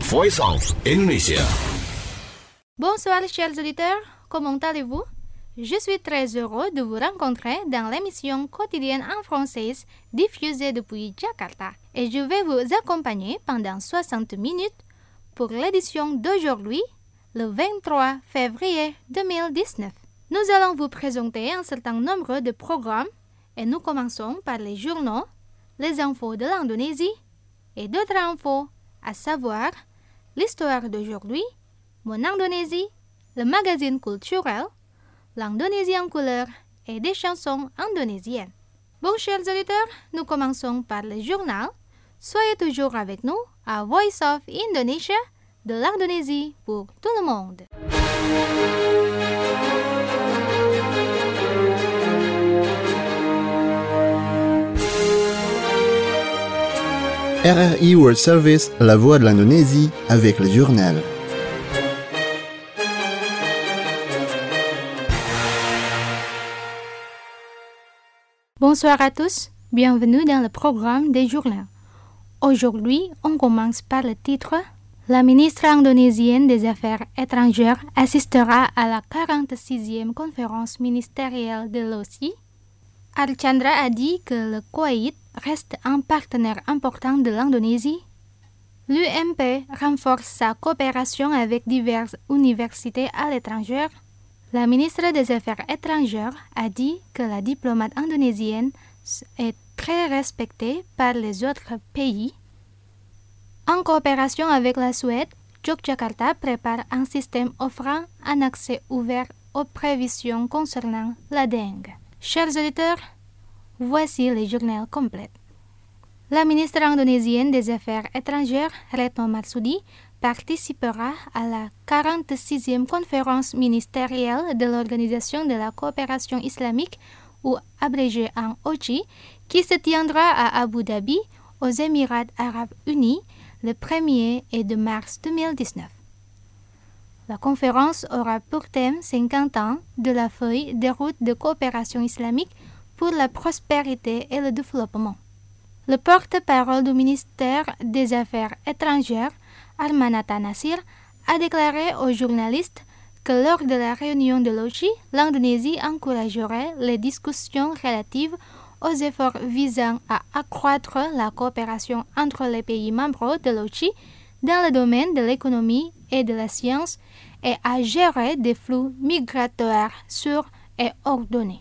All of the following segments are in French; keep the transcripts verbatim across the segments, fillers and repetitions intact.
Voice of Indonesia. Bonsoir chers auditeurs, comment allez-vous? Je suis très heureux de vous rencontrer dans l'émission quotidienne en français diffusée depuis Jakarta et je vais vous accompagner pendant soixante minutes pour l'édition d'aujourd'hui, le vingt-trois février deux mille dix-neuf. Nous allons vous présenter un certain nombre de programmes et nous commençons par les journaux, les infos de l'Indonésie et d'autres infos, à savoir l'histoire d'aujourd'hui, Mon Indonésie, le magazine culturel, l'Indonésie en couleur et des chansons indonésiennes. Bon, chers auditeurs, nous commençons par le journal. Soyez toujours avec nous à Voice of Indonesia, de l'Indonésie pour tout le monde. R R I World Service, la voix de l'Indonésie, avec le journal. Bonsoir à tous, bienvenue dans le programme des journaux. Aujourd'hui, on commence par le titre. La ministre indonésienne des Affaires étrangères assistera à la quarante-sixième conférence ministérielle de l'O C I. Archandra a dit que le Koweït reste un partenaire important de l'Indonésie. L'U M P renforce sa coopération avec diverses universités à l'étranger. La ministre des Affaires étrangères a dit que la diplomate indonésienne est très respectée par les autres pays. En coopération avec la Suède, Yogyakarta prépare un système offrant un accès ouvert aux prévisions concernant la dengue. Chers auditeurs, voici les journaux complets. La ministre indonésienne des Affaires étrangères, Retno Marsudi, participera à la quarante-sixième conférence ministérielle de l'Organisation de la coopération islamique, ou abrégée en O C I, qui se tiendra à Abu Dhabi, aux Émirats arabes unis, le premier et deux mars deux mille dix-neuf. La conférence aura pour thème cinquante ans de la feuille de route de coopération islamique pour la prospérité et le développement. Le porte-parole du ministère des Affaires étrangères, Armanata Nasir, a déclaré aux journalistes que lors de la réunion de l'O C I, l'Indonésie encouragerait les discussions relatives aux efforts visant à accroître la coopération entre les pays membres de l'O C I dans le domaine de l'économie et de la science et à gérer des flux migratoires sûrs et ordonnés.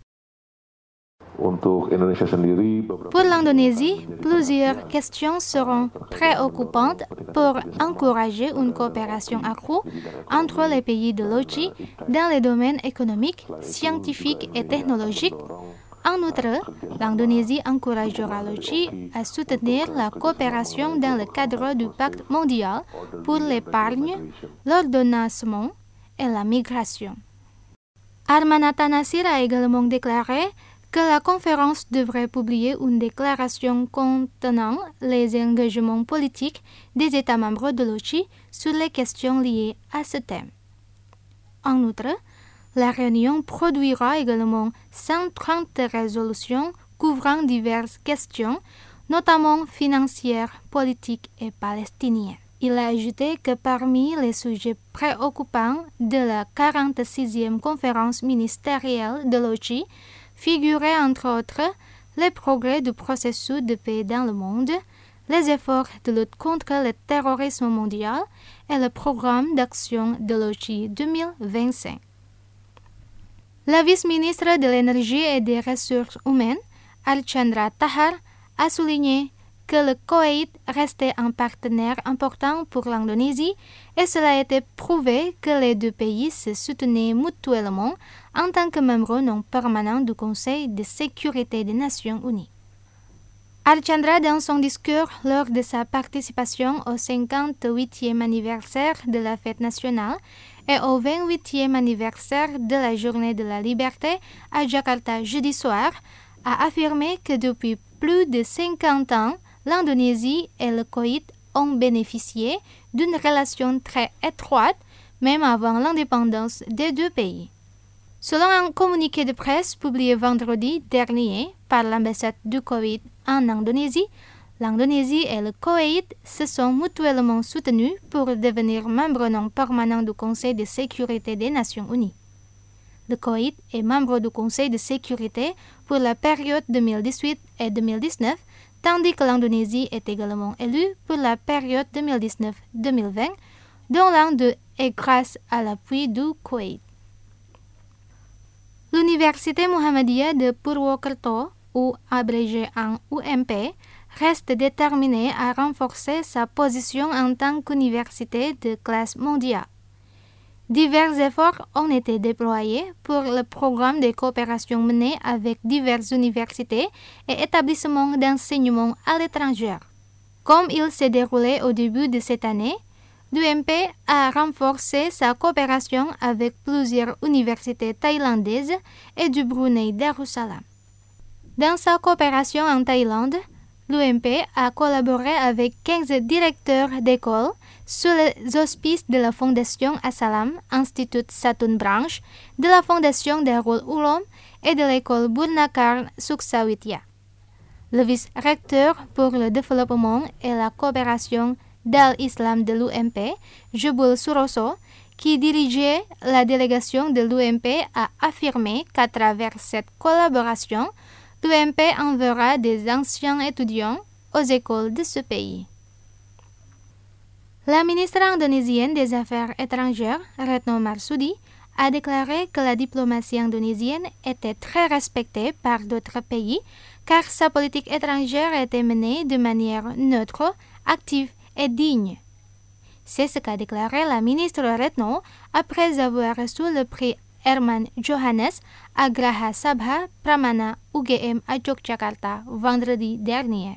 Pour l'Indonésie, plusieurs questions seront préoccupantes pour encourager une coopération accrue entre les pays de l'O C I dans les domaines économiques, scientifiques et technologiques. En outre, l'Indonésie encouragera l'O C I à soutenir la coopération dans le cadre du pacte mondial pour l'épargne, l'ordonnancement et la migration. Armanata Nasir a également déclaré que la conférence devrait publier une déclaration contenant les engagements politiques des États membres de l'O C I sur les questions liées à ce thème. En outre, la réunion produira également cent trente résolutions couvrant diverses questions, notamment financières, politiques et palestiniennes. Il a ajouté que parmi les sujets préoccupants de la quarante-sixième conférence ministérielle de l'O C I, figuraient entre autres les progrès du processus de paix dans le monde, les efforts de lutte contre le terrorisme mondial et le programme d'action de l'O C I deux mille vingt-cinq. La vice-ministre de l'Énergie et des Ressources humaines, Archandra Tahar, a souligné que le Koweït restait un partenaire important pour l'Indonésie et cela a été prouvé que les deux pays se soutenaient mutuellement en tant que membres non permanents du Conseil de sécurité des Nations unies. Archandra, dans son discours lors de sa participation au cinquante-huitième anniversaire de la fête nationale et au vingt-huitième anniversaire de la Journée de la Liberté à Jakarta jeudi soir, a affirmé que depuis plus de cinquante ans, l'Indonésie et le Koweït ont bénéficié d'une relation très étroite, même avant l'indépendance des deux pays. Selon un communiqué de presse publié vendredi dernier par l'ambassade du Koweït en Indonésie, L'Indonésie et le Koweït se sont mutuellement soutenus pour devenir membres non permanents du Conseil de sécurité des Nations Unies. Le Koweït est membre du Conseil de sécurité pour la période deux mille dix-huit et deux mille dix-neuf, tandis que l'Indonésie est également élue pour la période deux mille dix-neuf deux mille vingt, dont l'un d'eux est grâce à l'appui du Koweït. L'Université Muhammadiyah de Purwokerto, ou abrégé en U M P, reste déterminée à renforcer sa position en tant qu'université de classe mondiale. Divers efforts ont été déployés pour le programme de coopération mené avec diverses universités et établissements d'enseignement à l'étranger. Comme il s'est déroulé au début de cette année, l'U M P a renforcé sa coopération avec plusieurs universités thaïlandaises et du Brunei Darussalam. Dans sa coopération en Thaïlande, l'U M P a collaboré avec quinze directeurs d'école sous les auspices de la Fondation Assalam, Institut Satun Branch, de la Fondation Darul Uloom et de l'école Burnakar Suksawitya. Le vice-recteur pour le développement et la coopération d'Al-Islam de l'U M P, Jebul Suroso, qui dirigeait la délégation de l'U M P, a affirmé qu'à travers cette collaboration, l'U M P enverra des anciens étudiants aux écoles de ce pays. La ministre indonésienne des Affaires étrangères, Retno Marsudi, a déclaré que la diplomatie indonésienne était très respectée par d'autres pays car sa politique étrangère était menée de manière neutre, active et digne. C'est ce qu'a déclaré la ministre Retno après avoir reçu le prix Herman Johannes à Graha Sabha Pramana U G M à Yogyakarta vendredi dernier.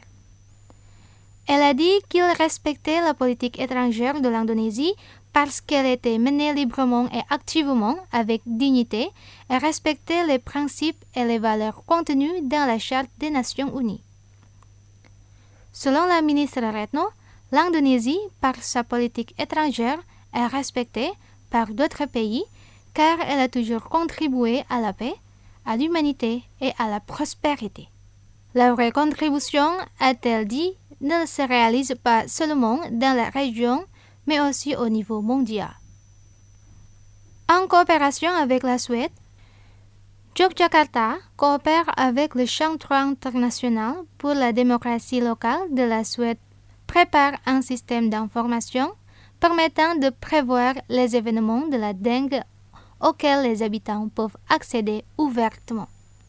Elle a dit qu'il respectait la politique étrangère de l'Indonésie parce qu'elle était menée librement et activement avec dignité et respectait les principes et les valeurs contenues dans la Charte des Nations Unies. Selon la ministre Retno, l'Indonésie, par sa politique étrangère, est respectée par d'autres pays car elle a toujours contribué à la paix, à l'humanité et à la prospérité. La vraie contribution, a-t-elle dit, ne se réalise pas seulement dans la région, mais aussi au niveau mondial. En coopération avec la Suède, Yogyakarta coopère avec le Centre international pour la démocratie locale de la Suède, prépare un système d'information permettant de prévoir les événements de la dengue auxquels les habitants peuvent accéder ouvertement.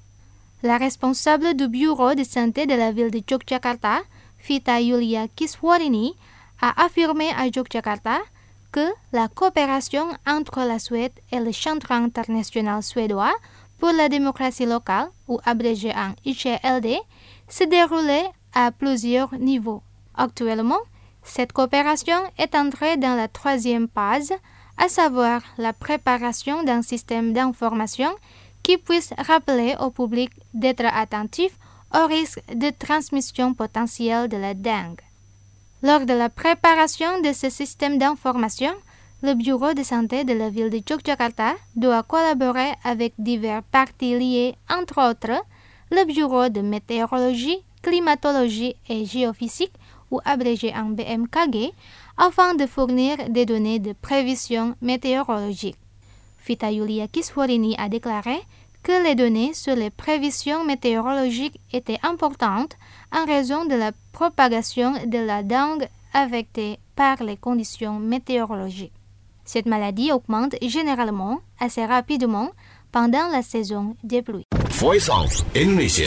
La responsable du bureau de santé de la ville de Yogyakarta, Vita Yulia Kiswarini, a affirmé à Yogyakarta que la coopération entre la Suède et le Centre international suédois pour la démocratie locale, ou abrégé en I C L D, se déroulait à plusieurs niveaux. Actuellement, cette coopération est entrée dans la troisième phase, à savoir la préparation d'un système d'information qui puisse rappeler au public d'être attentif au risque de transmission potentielle de la dengue. Lors de la préparation de ce système d'information, le bureau de santé de la ville de Yogyakarta doit collaborer avec divers parties liées, entre autres, le bureau de météorologie, climatologie et géophysique, ou abrégé en B M K G, afin de fournir des données de prévision météorologique. Vita Yulia Kiswarini a déclaré que les données sur les prévisions météorologiques étaient importantes en raison de la propagation de la dengue affectée par les conditions météorologiques. Cette maladie augmente généralement assez rapidement pendant la saison des pluies. Voice of Indonesia.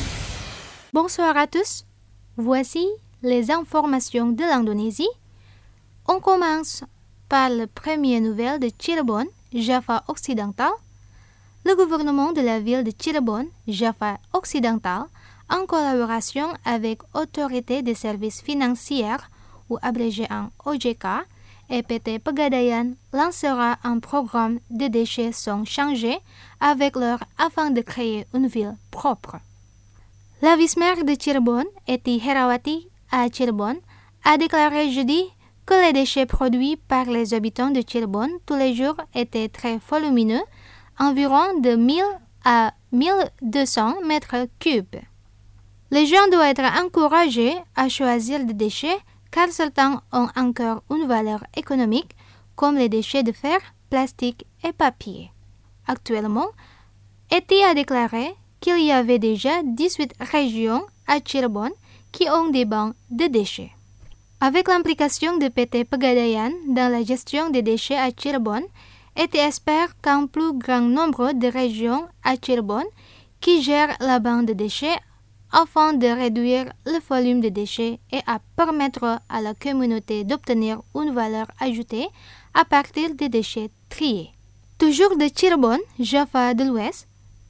Bonsoir à tous. Voici les informations de l'Indonésie. On commence par la première nouvelle de Cirebon, Java occidental. Le gouvernement de la ville de Cirebon, Java occidental, en collaboration avec Autorité des services financiers, ou abrégé en O J K, et P T Pegadaian, lancera un programme de déchets sans changer avec leur afin de créer une ville propre. La vice-maire de Cirebon, Eti Herawati à Cirebon, a déclaré jeudi que les déchets produits par les habitants de Cirebon tous les jours étaient très volumineux, environ de mille à mille deux cents mètres cubes. Les gens doivent être encouragés à choisir des déchets car certains ont encore une valeur économique, comme les déchets de fer, plastique et papier. Actuellement, E T I a déclaré qu'il y avait déjà dix-huit régions à Cirebon qui ont des bancs de déchets. Avec l'implication de P T Pegadaian dans la gestion des déchets à Cirebon, E T I espère qu'un plus grand nombre de régions à Cirebon qui gèrent la banque de déchets afin de réduire le volume de déchets et à permettre à la communauté d'obtenir une valeur ajoutée à partir des déchets triés. Toujours de Cirebon, Jaffa de l'Ouest,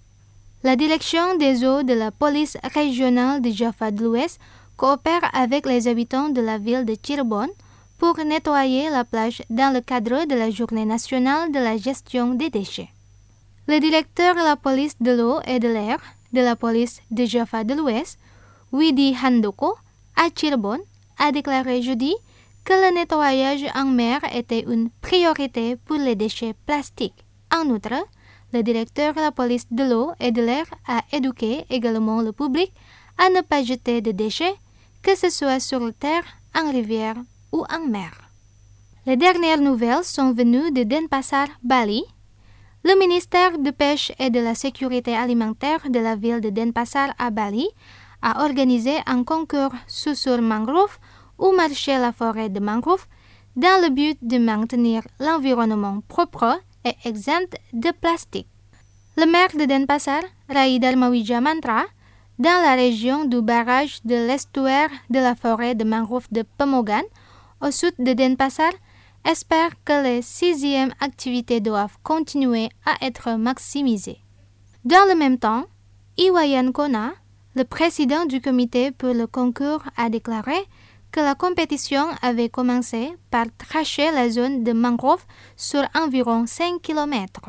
la direction des eaux de la police régionale de Jaffa de l'Ouest coopère avec les habitants de la ville de Cirebon pour nettoyer la plage dans le cadre de la Journée nationale de la gestion des déchets. Le directeur de la police de l'eau et de l'air de la police de Jaffa de l'Ouest, Widi Handoko, à Cirebon, a déclaré jeudi que le nettoyage en mer était une priorité pour les déchets plastiques. En outre, le directeur de la police de l'eau et de l'air a éduqué également le public à ne pas jeter de déchets, que ce soit sur la terre, en rivière ou en mer. Les dernières nouvelles sont venues de Denpasar, Bali. Le ministère de Pêche et de la Sécurité alimentaire de la ville de Denpasar à Bali a organisé un concours Susur Mangrove ou marcher la forêt de mangrove dans le but de maintenir l'environnement propre et exempt de plastique. Le maire de Denpasar, Rai Darmawija Mantra, dans la région du barrage de l'estuaire de la forêt de mangrove de Pemogan, au sud de Denpasar, espère que les sixièmes activités doivent continuer à être maximisées. Dans le même temps, Iwayan Kona, le président du comité pour le concours, a déclaré que la compétition avait commencé par tracher la zone de mangrove sur environ cinq kilomètres.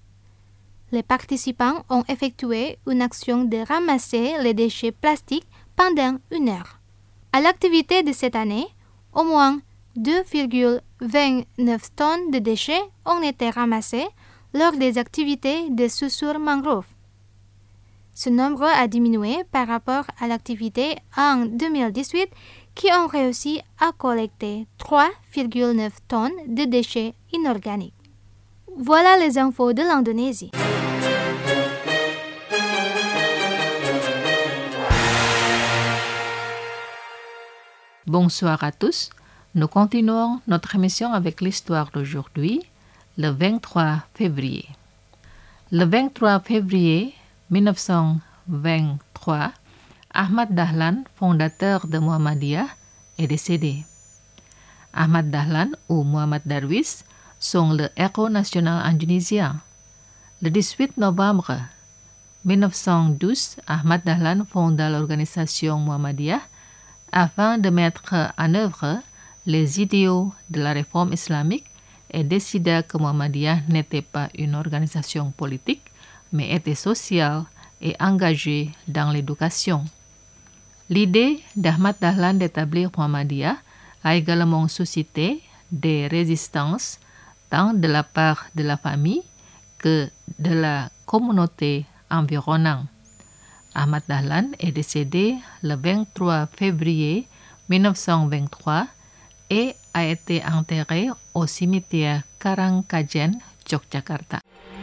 Les participants ont effectué une action de ramasser les déchets plastiques pendant une heure. À l'activité de cette année, au moins deux virgule vingt-neuf tonnes de déchets ont été ramassés lors des activités de Susur Mangrove. Ce nombre a diminué par rapport à l'activité en deux mille dix-huit qui ont réussi à collecter trois virgule neuf tonnes de déchets inorganiques. Voilà les infos de l'Indonésie. Bonsoir à tous. Nous continuons notre émission avec l'histoire d'aujourd'hui, le vingt-trois février. Le vingt-trois février mille neuf cent vingt-trois, Ahmad Dahlan, fondateur de Muhammadiyah, est décédé. Ahmad Dahlan ou Muhammad Darwish sont le héros national indonésien. Le dix-huit novembre mille neuf cent douze, Ahmad Dahlan fonda l'organisation Muhammadiyah afin de mettre en œuvre les idéaux de la réforme islamique et décida que Muhammadiyah n'était pas une organisation politique, mais était sociale et engagée dans l'éducation. L'idée d'Ahmad Dahlan d'établir Muhammadiyah a également suscité des résistances tant de la part de la famille que de la communauté environnante. Ahmad Dahlan est décédé le vingt-trois février mille neuf cent vingt-trois et a été enterré au cimetière Karangkajen, Yogyakarta.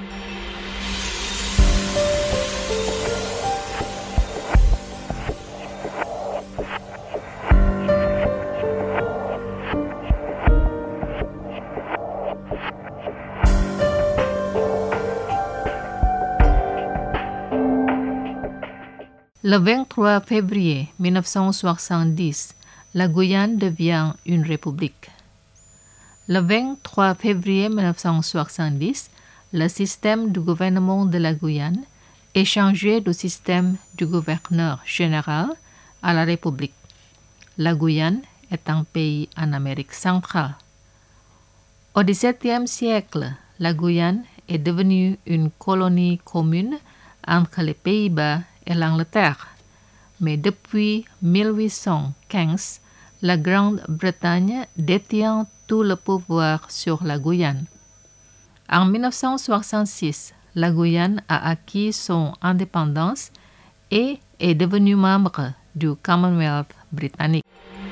Le vingt-trois février mille neuf cent soixante-dix, la Guyane devient une république. Le vingt-trois février mille neuf cent soixante-dix, le système du gouvernement de la Guyane est changé du système du gouverneur général à la République. La Guyane est un pays en Amérique centrale. Au dix-septième siècle, la Guyane est devenue une colonie commune entre les Pays-Bas et l'Angleterre. Mais depuis mille huit cent quinze, la Grande-Bretagne détient tout le pouvoir sur la Guyane. En mille neuf cent soixante-six, la Guyane a acquis son indépendance et est devenu membre du Commonwealth britannique.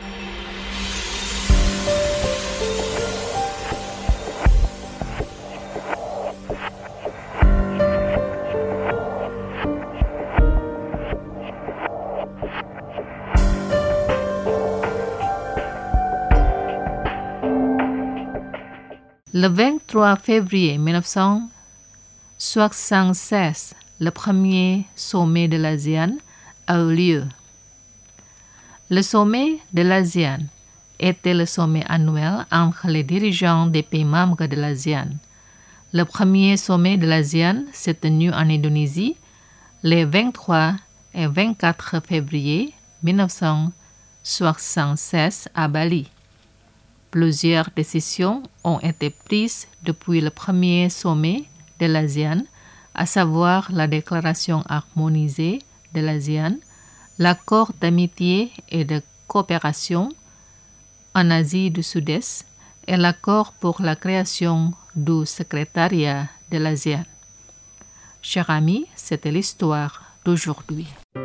Le vingt-trois février mille neuf cent soixante-seize, le premier sommet de l'ASEAN a eu lieu. Le sommet de l'ASEAN était le sommet annuel entre les dirigeants des pays membres de l'ASEAN. Le premier sommet de l'ASEAN s'est tenu en Indonésie les vingt-trois et vingt-quatre février mille neuf cent soixante-seize à Bali. Plusieurs décisions ont été prises depuis le premier sommet de l'ASEAN, à savoir la déclaration harmonisée de l'ASEAN, l'accord d'amitié et de coopération en Asie du Sud-Est et l'accord pour la création du secrétariat de l'ASEAN. Chers amis, c'était l'histoire d'aujourd'hui.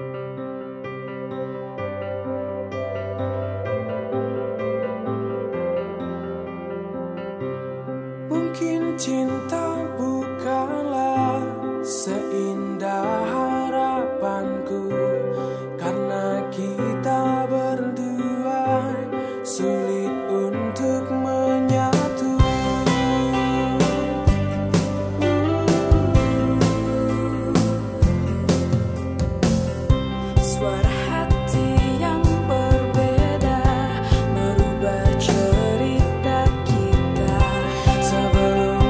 Cinta bukanlah seindah harapanku, karena kita berdua sulit untuk menyatu. Suara hati yang berbeda merubah cerita kita. Sebelum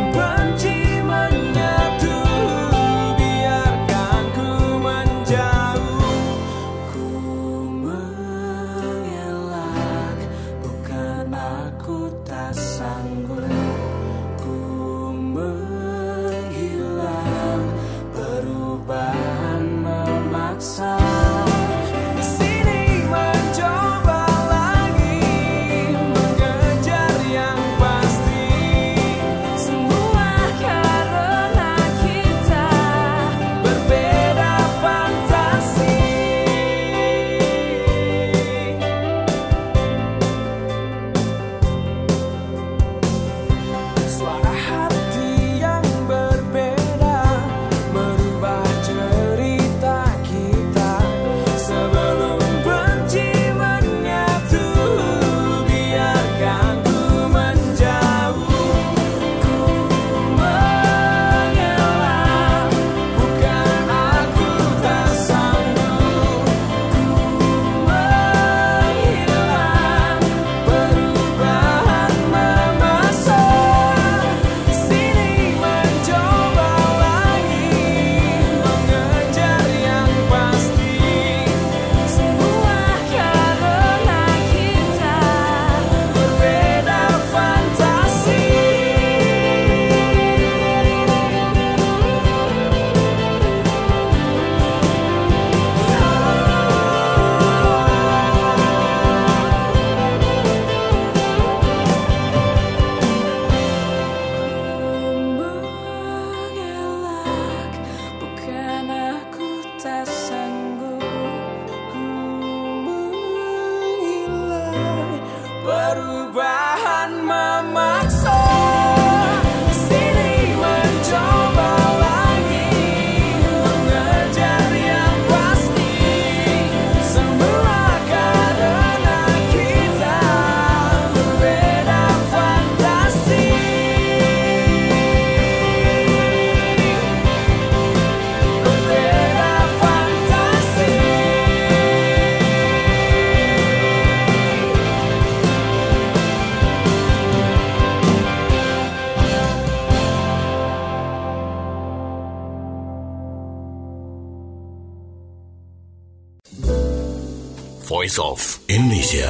Voice of Indonesia.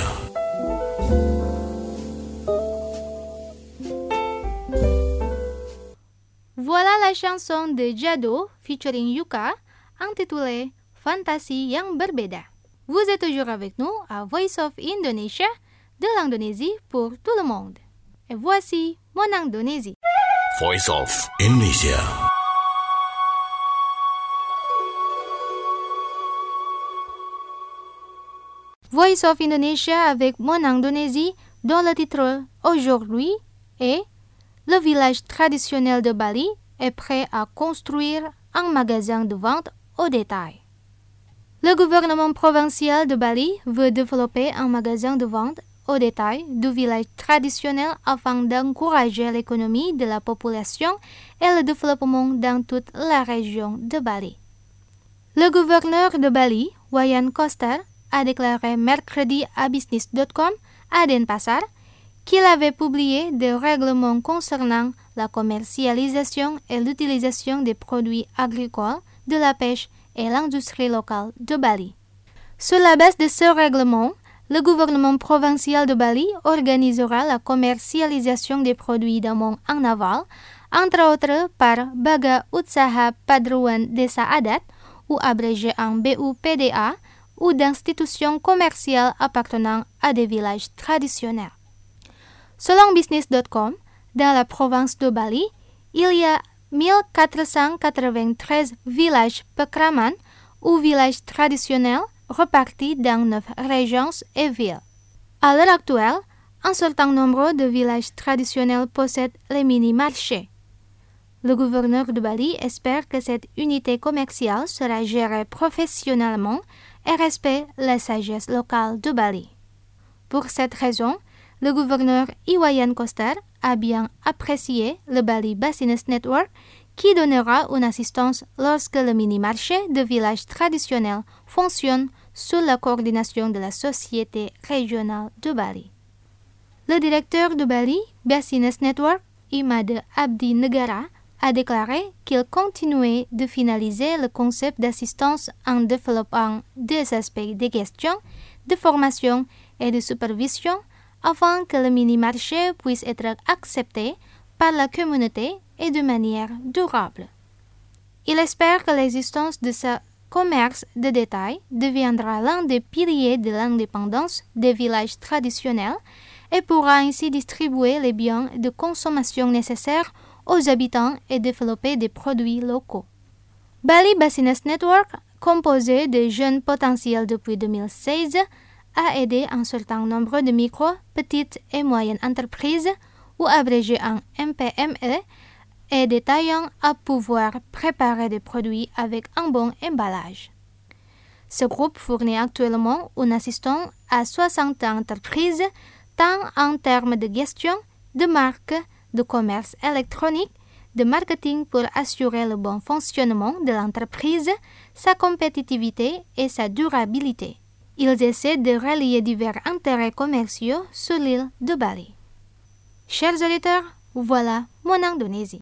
Voilà la chanson de Jado featuring Yuka, intitulée Fantasi yang berbeda. Vous êtes toujours avec nous à Voice of Indonesia, de l'Indonésie pour tout le monde. Et voici mon Indonésie. Voice of Indonesia. Voice of Indonesia avec Mon Indonésie, dont le titre aujourd'hui est Le village traditionnel de Bali est prêt à construire un magasin de vente au détail. Le gouvernement provincial de Bali veut développer un magasin de vente au détail du village traditionnel afin d'encourager l'économie de la population et le développement dans toute la région de Bali. Le gouverneur de Bali, Wayan Koster, a déclaré mercredi à business point com à Denpasar qu'il avait publié des règlements concernant la commercialisation et l'utilisation des produits agricoles, de la pêche et l'industrie locale de Bali. Sur la base de ce règlement, le gouvernement provincial de Bali organisera la commercialisation des produits d'amont en aval, entre autres par Baga Utsaha Padruan Desa Adat, ou abrégé en B U P D A, ou d'institutions commerciales appartenant à des villages traditionnels. Selon business point com, dans la province de Bali, il y a mille quatre cent quatre-vingt-treize villages pekraman ou villages traditionnels repartis dans neuf régions et villes. À l'heure actuelle, un certain nombre de villages traditionnels possèdent les mini-marchés. Le gouverneur de Bali espère que cette unité commerciale sera gérée professionnellement et respecte la sagesse locale de Bali. Pour cette raison, le gouverneur Iwayan Koster a bien apprécié le Bali Business Network qui donnera une assistance lorsque le mini-marché de village traditionnel fonctionne sous la coordination de la Société régionale de Bali. Le directeur de Bali Business Network, Imade Abdi Negara, a déclaré qu'il continuait de finaliser le concept d'assistance en développant des aspects de gestion, de formation et de supervision afin que le mini-marché puisse être accepté par la communauté et de manière durable. Il espère que l'existence de ce commerce de détail deviendra l'un des piliers de l'indépendance des villages traditionnels et pourra ainsi distribuer les biens de consommation nécessaires aux habitants et développer des produits locaux. Bali Business Network, composé de jeunes potentiels depuis deux mille seize, a aidé un certain nombre de micro, petites et moyennes entreprises, ou abrégé en M P M E, et détaillants à pouvoir préparer des produits avec un bon emballage. Ce groupe fournit actuellement une assistance à soixante entreprises, tant en termes de gestion, de marque, de commerce électronique, de marketing pour assurer le bon fonctionnement de l'entreprise, sa compétitivité et sa durabilité. Ils essaient de relier divers intérêts commerciaux sur l'île de Bali. Chers auditeurs, voilà Mon Indonésie.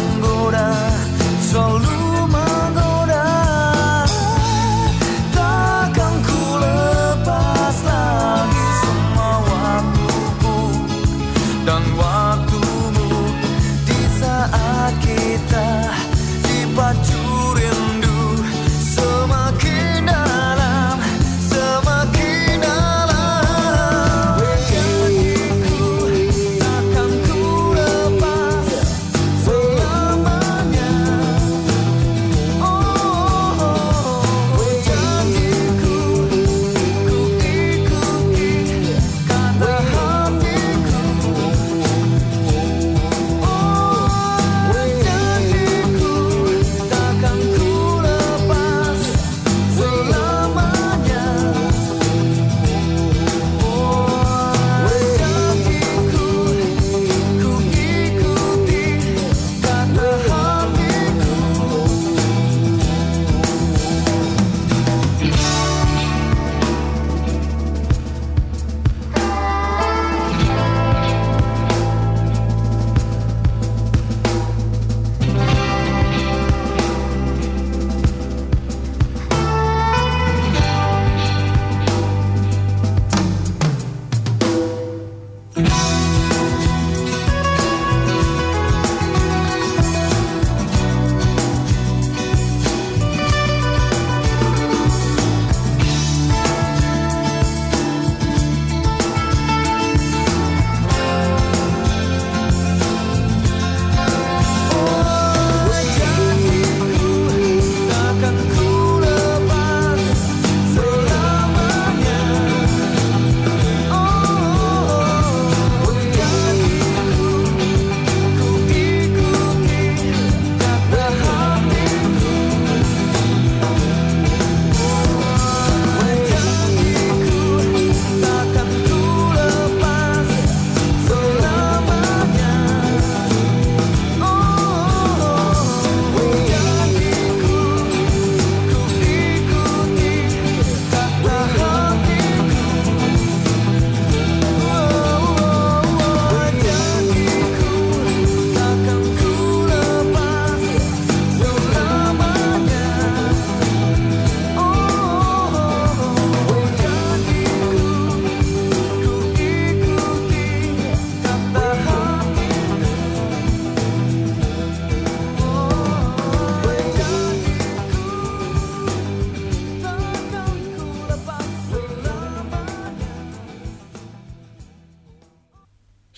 Selalu menggoda, tak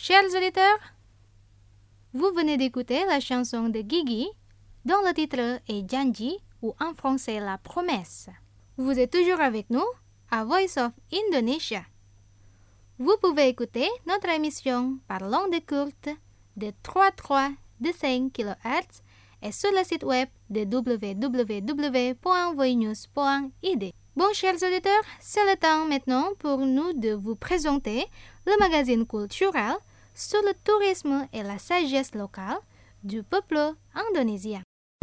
Chers auditeurs, vous venez d'écouter la chanson de Gigi, dont le titre est Janji ou en français La Promesse. Vous êtes toujours avec nous à Voice of Indonesia. Vous pouvez écouter notre émission par l'onde courte de trois virgule trois de cinq kilohertz et sur le site web de w w w point voinews point i d. Bon, chers auditeurs, c'est le temps maintenant pour nous de vous présenter le magazine culturel sur le tourisme et la sagesse locale du peuple indonésien.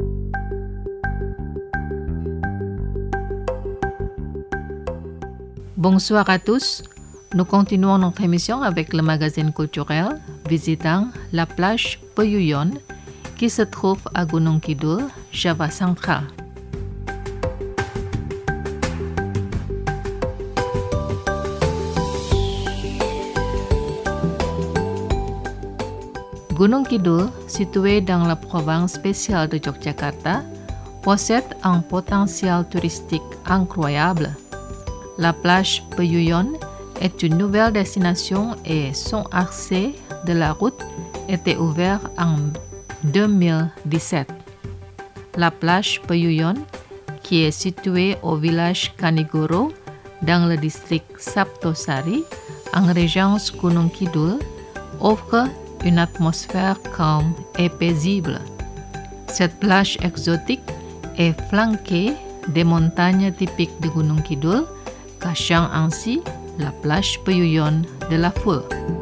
Bonsoir à tous. Nous continuons notre émission avec le magazine culturel visitant la plage Peyuyon qui se trouve à Gunung Kidul, Java central. Gunung Kidul, situé dans la province spéciale de Yogyakarta, possède un potentiel touristique incroyable. La plage Peyuyon est une nouvelle destination et son accès de la route était ouvert en deux mille dix-sept. La plage Peyuyon, qui est située au village Kanigoro dans le district Saptosari, en région Gunung Kidul, offre une atmosphère calme et paisible. Cette plage exotique est flanquée des montagnes typiques de Gunung Kidul, cachant ainsi la plage Peyuyon de la foule.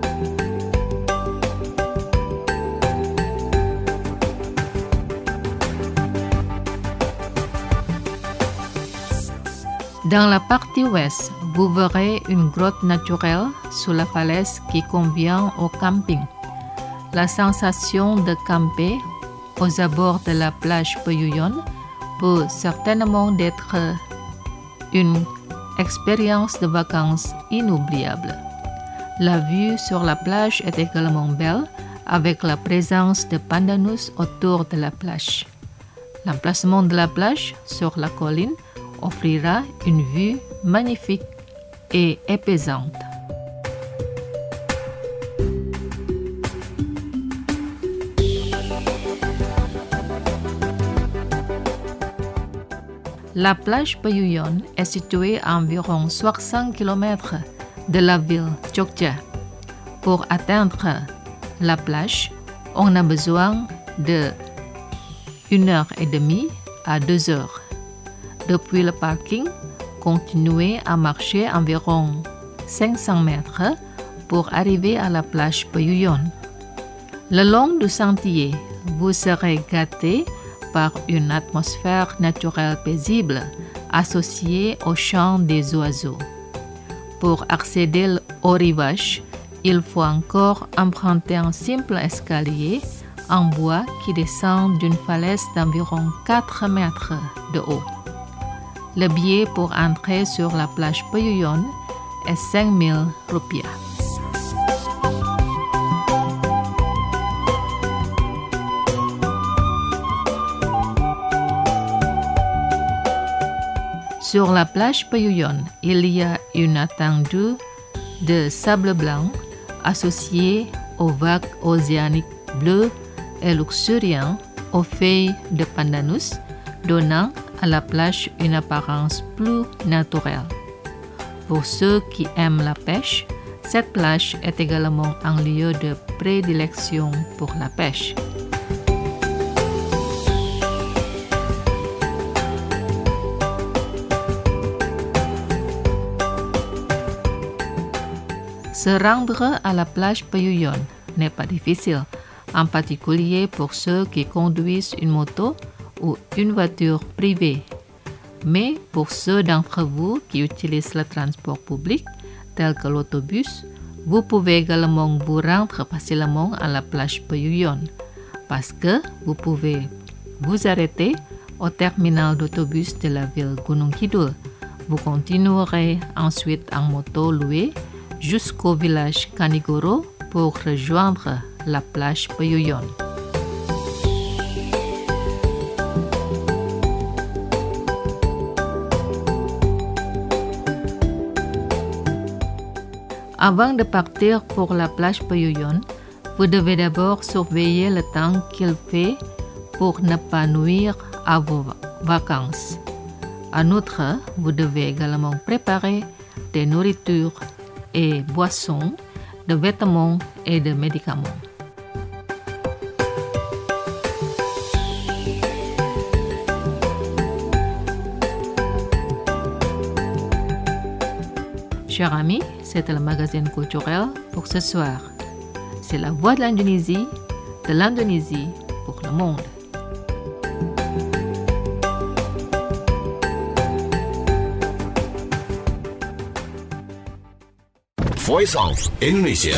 Dans la partie ouest, vous verrez une grotte naturelle sous la falaise qui convient au camping. La sensation de camper aux abords de la plage Peyuyon peut certainement être une expérience de vacances inoubliable. La vue sur la plage est également belle avec la présence de pandanus autour de la plage. L'emplacement de la plage sur la colline offrira une vue magnifique et apaisante. La plage Peyuyon est située à environ soixante kilomètres de la ville Jogja. Pour atteindre la plage, on a besoin de une heure et demie à deux heures. Depuis le parking, continuez à marcher environ cinq cents mètres pour arriver à la plage Peyuyon. Le long du sentier, vous serez gâtés par une atmosphère naturelle paisible associée au chant des oiseaux. Pour accéder au rivage, il faut encore emprunter un simple escalier en bois qui descend d'une falaise d'environ quatre mètres de haut. Le billet pour entrer sur la plage Peyuyon est cinq mille rupiah. Sur la plage Peyuyon, il y a une étendue de sable blanc associée aux vagues océaniques bleues et luxuriantes aux feuilles de pandanus, donnant à la plage une apparence plus naturelle. Pour ceux qui aiment la pêche, cette plage est également un lieu de prédilection pour la pêche. Se rendre à la plage Peyuyon n'est pas difficile, en particulier pour ceux qui conduisent une moto ou une voiture privée. Mais pour ceux d'entre vous qui utilisent le transport public, tel que l'autobus, vous pouvez également vous rendre facilement à la plage Peyuyon, parce que vous pouvez vous arrêter au terminal d'autobus de la ville Gunung Kidul. Vous continuerez ensuite en moto louée jusqu'au village Kanigoro pour rejoindre la plage Peyuyon. Avant de partir pour la plage Peyuyon, Vous devez d'abord surveiller le temps qu'il fait pour ne pas nuire à vos vacances. En outre, vous devez également préparer des nourritures et boissons, de vêtements et de médicaments. Chers amis, c'était le magazine culturel pour ce soir. C'est la voix de l'Indonésie, de l'Indonésie pour le monde. Voice of Indonesia.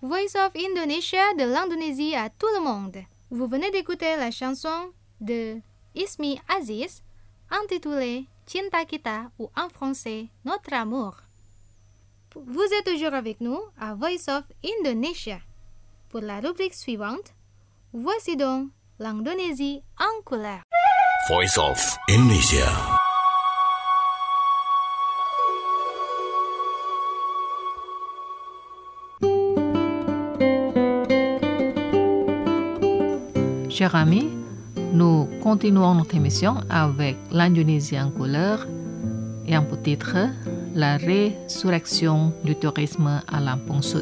Voice of Indonesia de l'Indonésie à tout le monde. Vous venez d'écouter la chanson de Ismi Aziz intitulée Cinta Kita ou en français Notre Amour. Vous êtes toujours avec nous à Voice of Indonesia. Pour la rubrique suivante, voici donc l'Indonésie en couleur. Voice of Indonesia. Chers amis, nous continuons notre émission avec l'Indonésie en couleur et en pour titre la résurrection du tourisme à Lampung Sud.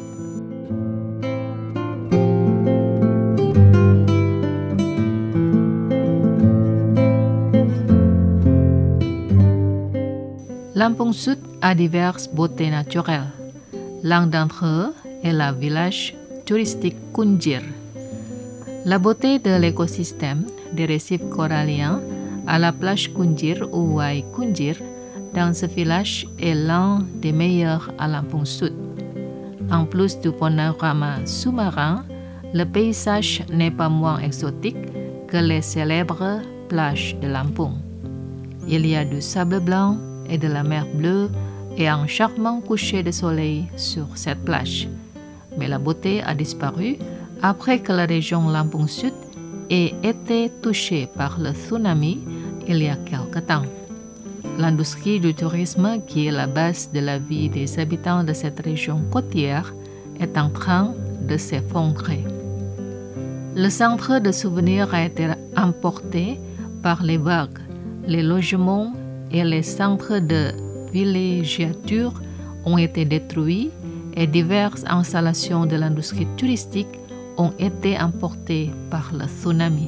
Lampung Sud a diverses beautés naturelles. L'un d'entre eux est le village touristique Kunjir. La beauté de l'écosystème des récifs coralliens à la plage Kunjir ou Wai Kunjir dans ce village est l'un des meilleurs à Lampung Sud. En plus du panorama sous-marin, le paysage n'est pas moins exotique que les célèbres plages de Lampung. Il y a du sable blanc et de la mer bleue et un charmant coucher de soleil sur cette plage. Mais la beauté a disparu après que la région Lampung Sud ait été touchée par le tsunami il y a quelque temps. L'industrie du tourisme, qui est la base de la vie des habitants de cette région côtière, est en train de s'effondrer. Le centre de souvenirs a été emporté par les vagues. Les logements et les centres de villégiature ont été détruits et diverses installations de l'industrie touristique ont été emportés par le tsunami.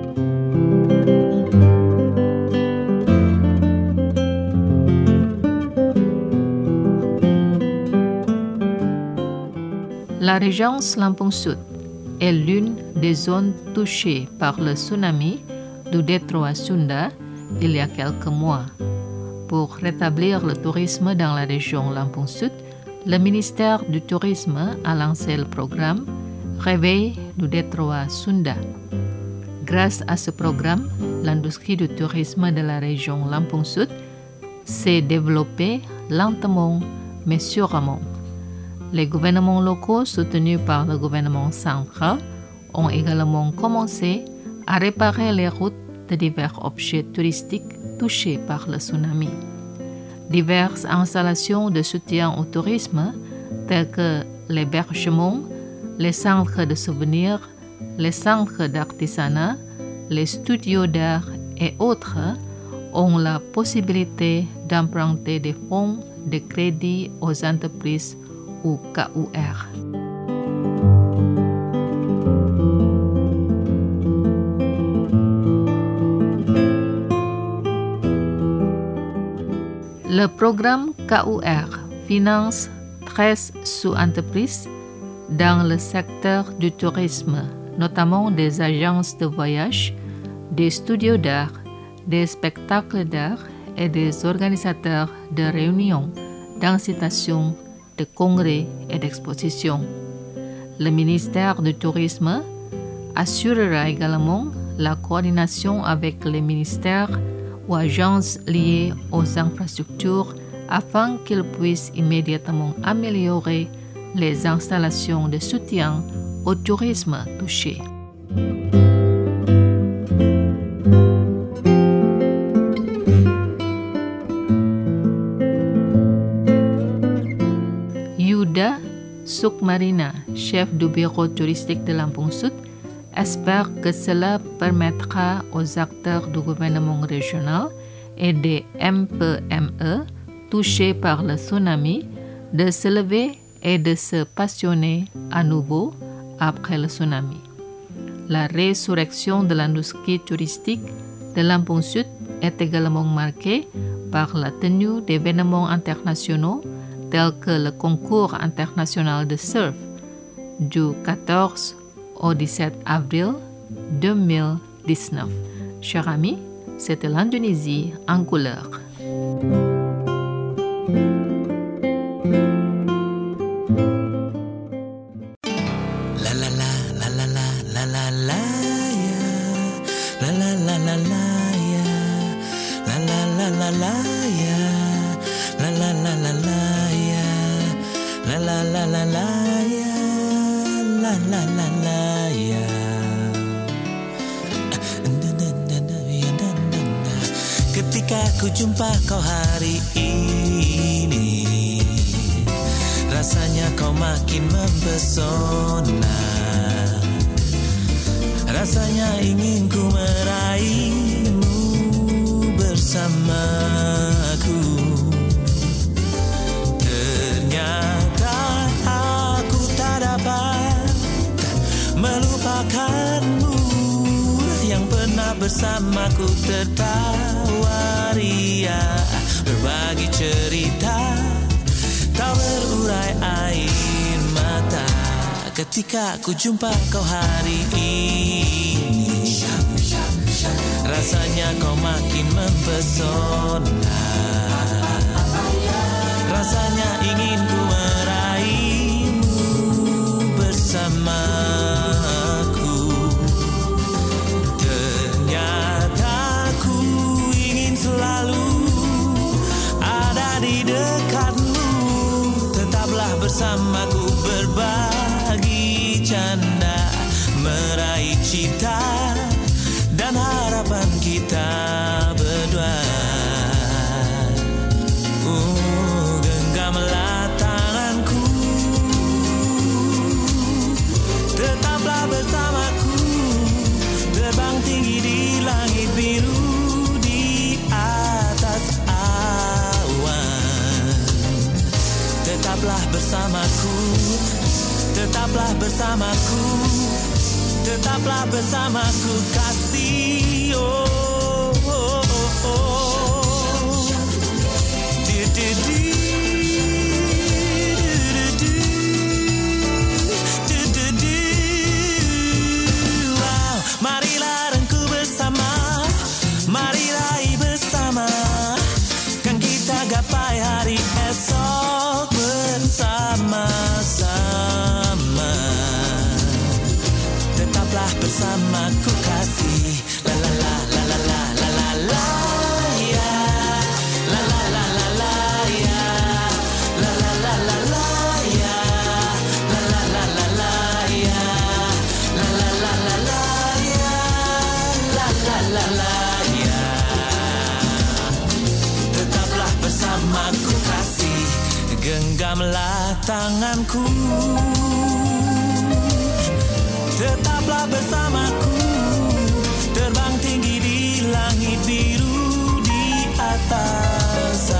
La région Lampung Sud est l'une des zones touchées par le tsunami du détroit Sunda il y a quelques mois. Pour rétablir le tourisme dans la région Lampung Sud, le ministère du Tourisme a lancé le programme Réveil du détroit Sunda. Grâce à ce programme, l'industrie du tourisme de la région Lampung Sud s'est développée lentement mais sûrement. Les gouvernements locaux soutenus par le gouvernement central ont également commencé à réparer les routes de divers objets touristiques touchés par le tsunami. Diverses installations de soutien au tourisme, telles que l'hébergement, les centres de souvenirs, les centres d'artisanat, les studios d'art et autres, ont la possibilité d'emprunter des fonds de crédit aux entreprises ou K U R. Le programme K U R finance treize sous-entreprises dans le secteur du tourisme, notamment des agences de voyage, des studios d'art, des spectacles d'art et des organisateurs de réunions, d'incitations, de congrès et d'expositions. Le ministère du Tourisme assurera également la coordination avec les ministères ou agences liées aux infrastructures afin qu'ils puissent immédiatement améliorer les installations de soutien au tourisme touché. Yuda Sukmarina, chef du bureau touristique de Lampung Sud, espère que cela permettra aux acteurs du gouvernement régional et des M P M E touchés par le tsunami de se lever et de se passionner à nouveau après le tsunami. La résurrection de l'industrie touristique de Lampung Sud est également marquée par la tenue d'événements internationaux tels que le concours international de surf du quatorze au dix-sept avril deux mille dix-neuf. Chers amis, c'était l'Indonésie en couleur. la ya, la la la la la ya, la la la la la ya, la la la la ya. Ketika ku jumpa kau hari ini, rasanya kau makin mempesona. Rasanya ingin ku meraihmu bersamaku. Ternyata aku tak dapat melupakanmu yang pernah bersamaku tertawa ria, berbagi cerita, tak berurai air mata. Ketika ku jumpa kau hari ini, rasanya kau makin mempesona. Rasanya ingin ku meraihmu bersamaku. Ternyata ku ingin selalu ada di dekatmu. Tetaplah bersamaku, berbagi canda, meraih cita dan harapan kita berdua. Oh, genggamlah tanganku, tetaplah bersamaku, terbang tinggi di langit biru, di atas awan. Tetaplah bersamaku, tetaplah bersamaku, tetaplah bersamaku kasih. Oh, oh, oh, oh. Du, du, du. Du, du, du. Du, du, du. Wow. Marilah rengku bersama, mari raih bersama, kan kita gapai hari esok bersama-sama. Tetaplah bersamaku kasih, la la la la la la la la la ya, la la la la la ya, la la la la la ya, la la la la la ya, la la la la la ya, la la la la ya. Tetaplah bersamaku kasih, genggamlah tanganku. Tetaplah bersamaku, terbang tinggi di langit biru, di atas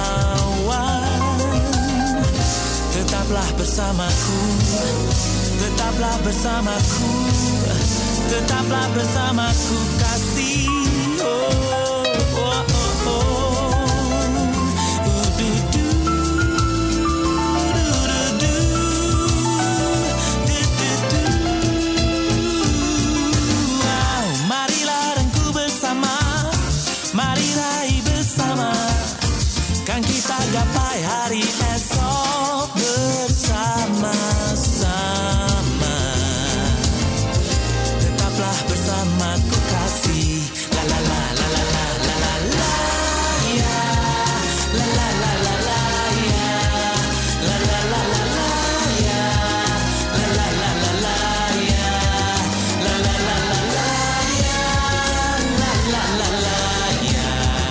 awan. Tetaplah bersamaku, tetaplah bersamaku, tetaplah bersamaku kasih. Oh, oh, oh, oh. Uh, du, du. Kan kita gapai hari esok bersama-sama. Tetaplah bersamaku kasih, la la la la la la la la la ya, la la la la la ya, la la la la la ya, la la la la la ya, la la la la la ya, la la la la ya.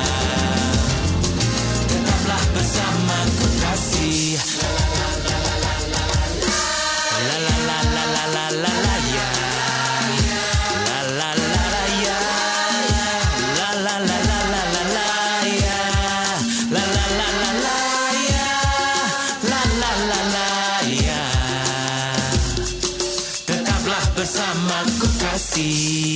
Tetaplah bersamaku kasih, la la la la la la la la la la la la ya, la la la la ya, la la la la la la la ya, la la la la la ya, la la la la ya. Tetaplah bersamaku kasih.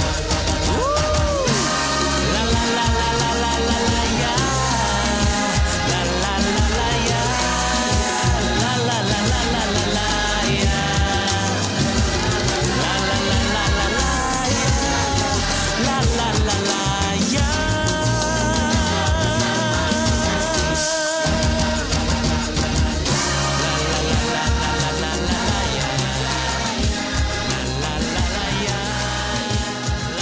La la la la la la la la ya. La la la la ya. La la la la la la la ya. La la la la la la ya. La la la la ya. La la la la la la la la ya. La la la la ya.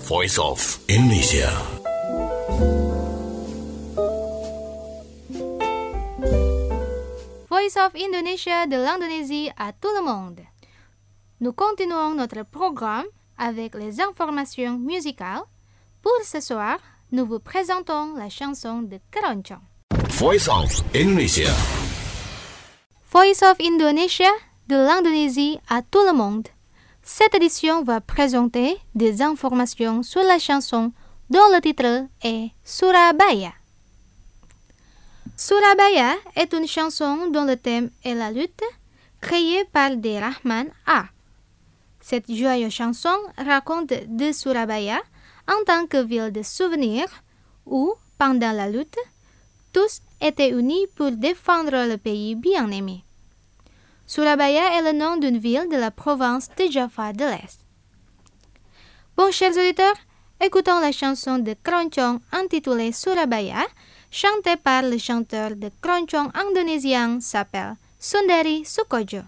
Voice of Indonesia. Voice of Indonesia de l'Indonésie à tout le monde. Nous continuons notre programme avec les informations musicales. Pour ce soir, nous vous présentons la chanson de Keroncong. Voice of Indonesia. Voice of Indonesia de l'Indonésie à tout le monde. Cette édition va présenter des informations sur la chanson dont le titre est Surabaya. Surabaya est une chanson dont le thème est la lutte, créée par D. Rahman A. Cette joyeuse chanson raconte de Surabaya en tant que ville de souvenirs où, pendant la lutte, tous étaient unis pour défendre le pays bien-aimé. Surabaya est le nom d'une ville de la province de Java de l'Est. Bon, chers auditeurs, écoutons la chanson de Keroncong intitulée Surabaya, chantée par le chanteur de Keroncong indonésien s'appelle Sundari Sukojo.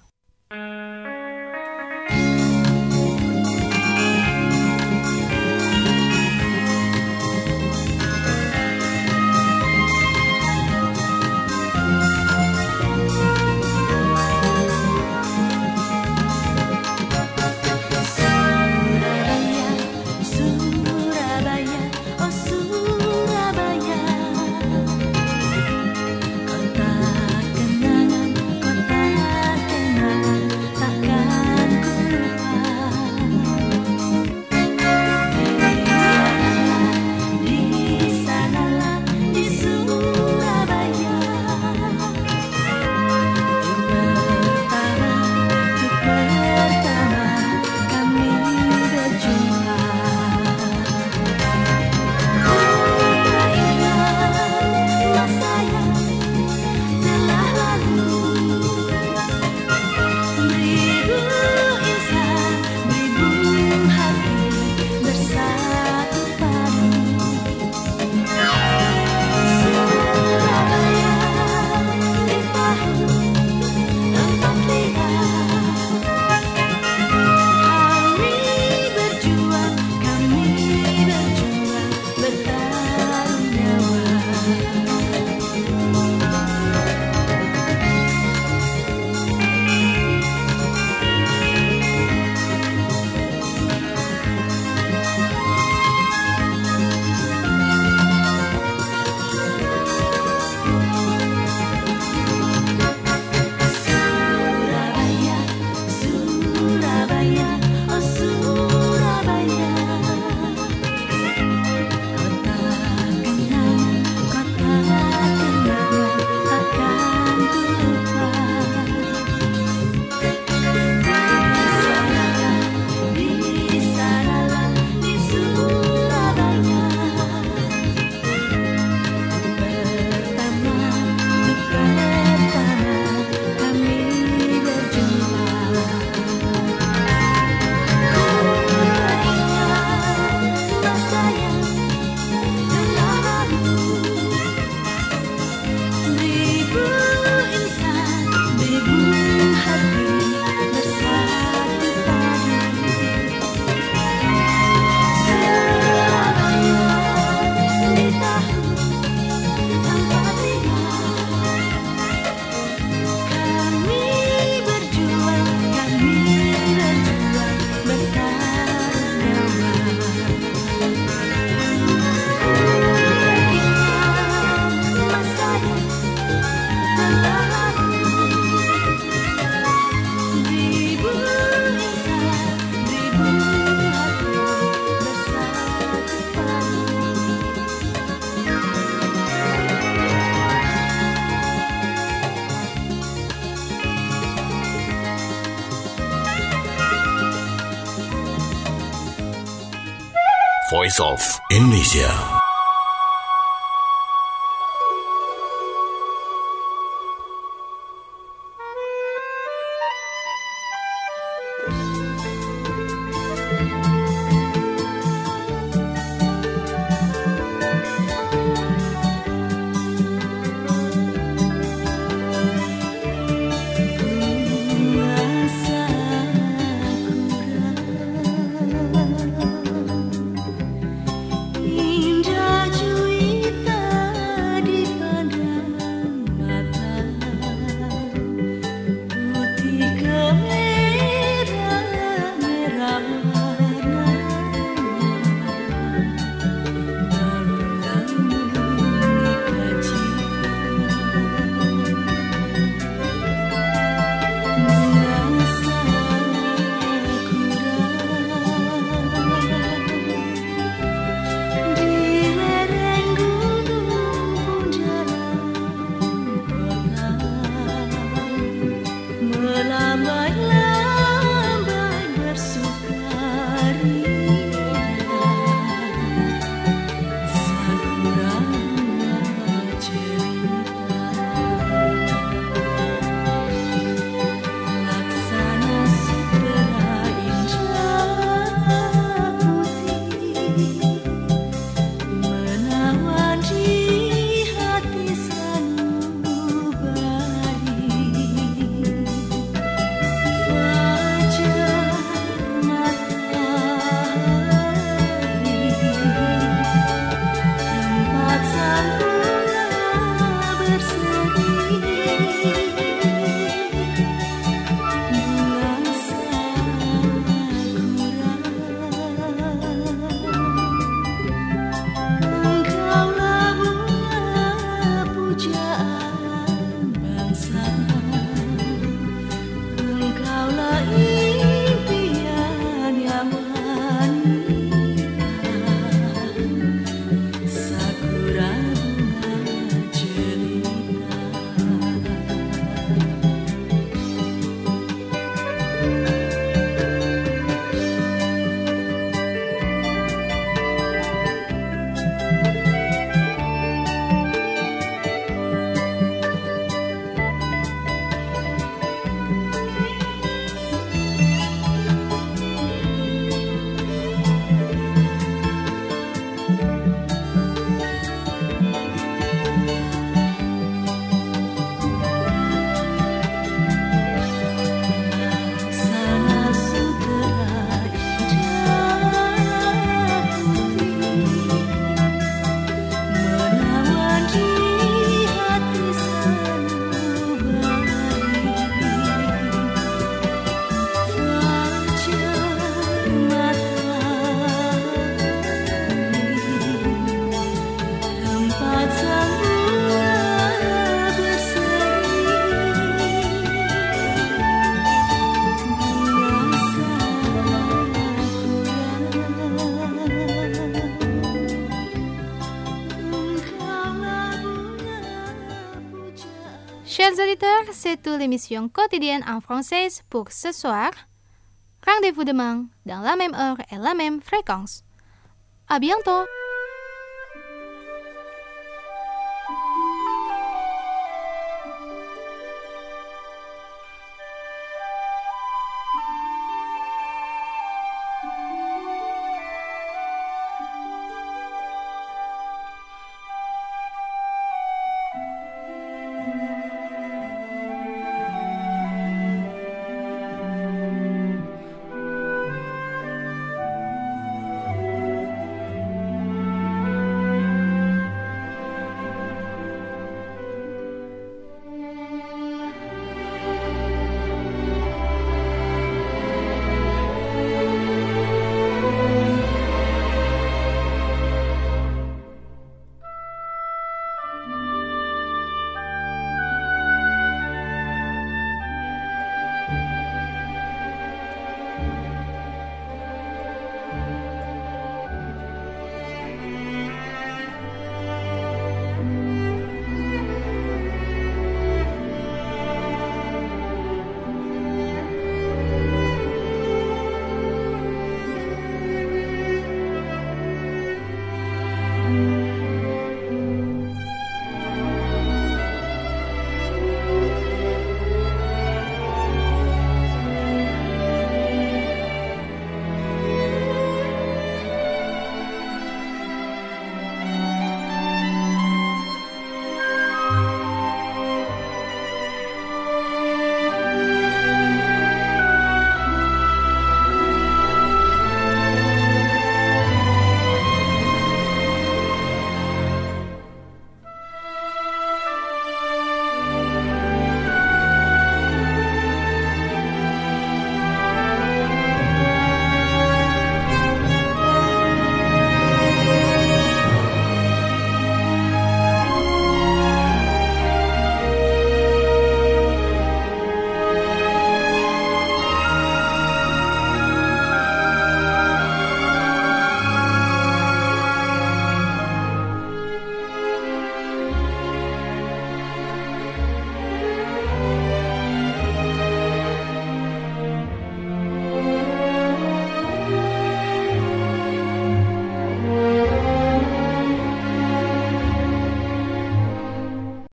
Voice of Indonesia. pujaan bangsa. Engkaulah impian yang wanita, sakura bunga jelita. Sana sutera indah putih menawan di hati sanubari. Fajar matahari tempat sang bunga berseri. Chers auditeurs, c'est tout l'émission quotidienne en français pour ce soir. Rendez-vous demain dans la même heure et la même fréquence. À bientôt!